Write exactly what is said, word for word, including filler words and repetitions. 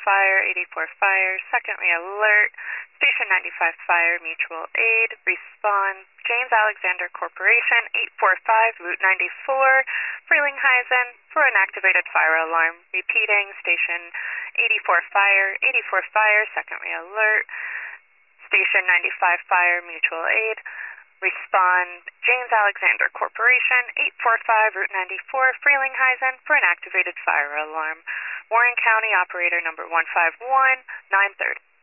Fire, eighty-four Fire, second re-alert. Station ninety-five Fire, mutual aid. Respond, James Alexander Corporation, eight four five, Route ninety-four, Frelinghuysen, for an activated fire alarm. Repeating, Station eighty-four Fire, eighty-four Fire, second re-alert. Station ninety-five Fire, mutual aid. Respond, James Alexander Corporation, eight four five, Route ninety-four, Frelinghuysen, for an activated fire alarm. Warren County Operator Number one five one, nine thirty.